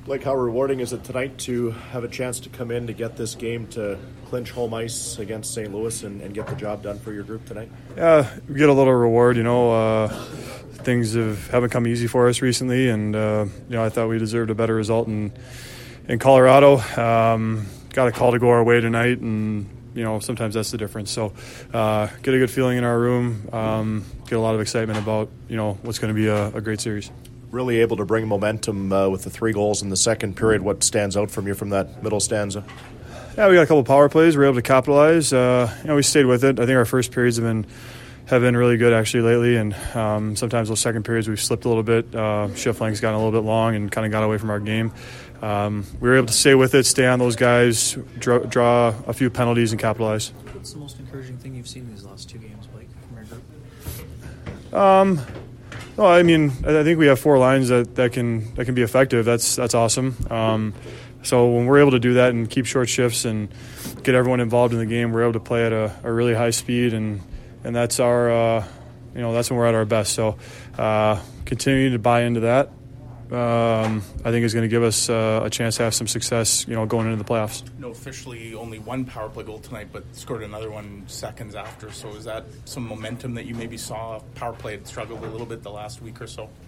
Blake, how rewarding is it tonight to have a chance to come in to get this game to clinch home ice against St. Louis and get the job done for your group tonight? Yeah, we get a little reward. Things haven't come easy for us recently, and I thought we deserved a better result in Colorado. Got a call to go our way tonight, and sometimes that's the difference. So get a good feeling in our room, get a lot of excitement about what's going to be a great series. Really able to bring momentum with the 3 goals in the second period. What stands out from you from that middle stanza? Yeah, we got a couple power plays. We were able to capitalize. We stayed with it. I think our first periods have been really good actually lately, and sometimes those second periods we've slipped a little bit. Shift length's gotten a little bit long and kind of got away from our game. We were able to stay with it, stay on those guys, draw a few penalties and capitalize. What's the most encouraging thing you've seen these last 2 games, Blake, from your group? I think we have 4 lines that can be effective. That's awesome. So when we're able to do that and keep short shifts and get everyone involved in the game, we're able to play at a really high speed, and that's our that's when we're at our best. So continuing to buy into that, I think is going to give us a chance to have some success, going into the playoffs. Officially only 1 power play goal tonight, but scored another one seconds after. So is that some momentum that you maybe saw? Power play had struggled a little bit the last week or so.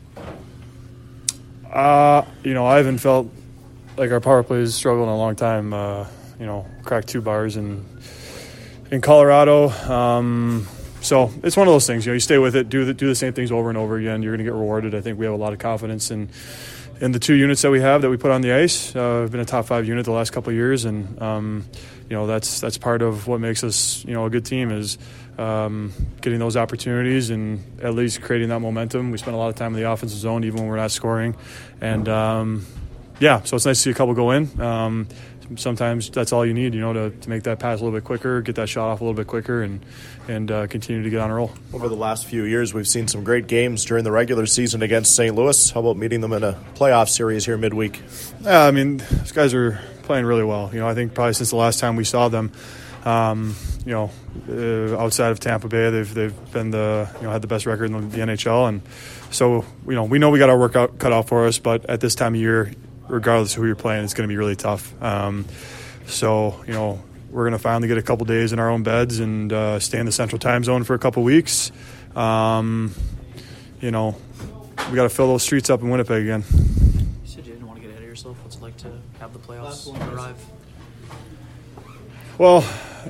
I haven't felt like our power play has struggled in a long time. Cracked 2 bars in Colorado. So it's one of those things. You stay with it, do the same things over and over again. You're going to get rewarded. I think we have a lot of confidence in the 2 units that we have that we put on the ice. We've been a top 5 unit the last couple of years, and that's part of what makes us a good team is getting those opportunities and at least creating that momentum. We spend a lot of time in the offensive zone even when we're not scoring, and so it's nice to see a couple go in. Sometimes that's all you need, to make that pass a little bit quicker, get that shot off a little bit quicker, and continue to get on a roll. Over the last few years, we've seen some great games during the regular season against St.Louis. How about meeting them in a playoff series here midweek? Yeah, these guys are playing really well. I think probably since the last time we saw them, outside of Tampa Bay, they've been had the best record in the NHL, and so we know we got our work cut out for us, but at this time of year, regardless of who you're playing, it's going to be really tough. We're going to finally get a couple days in our own beds and stay in the Central Time Zone for a couple weeks. We got to fill those streets up in Winnipeg again. You said you didn't want to get ahead of yourself. What's it like to have the playoffs arrive? Well,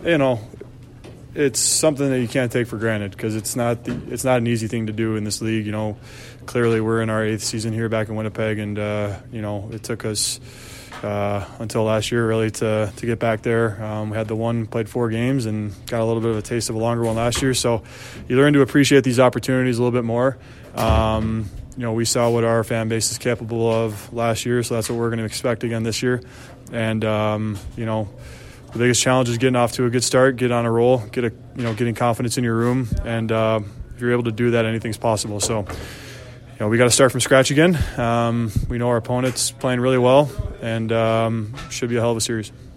it's something that you can't take for granted because it's not an easy thing to do in this league. Clearly we're in our 8th season here back in Winnipeg, and it took us until last year really to get back there. We had played 4 games and got a little bit of a taste of a longer one last year. So you learn to appreciate these opportunities a little bit more. We saw what our fan base is capable of last year, so that's what we're going to expect again this year. And the biggest challenge is getting off to a good start, get on a roll, getting confidence in your room, and if you're able to do that, anything's possible. So, we got to start from scratch again. We know our opponent's playing really well, and should be a hell of a series.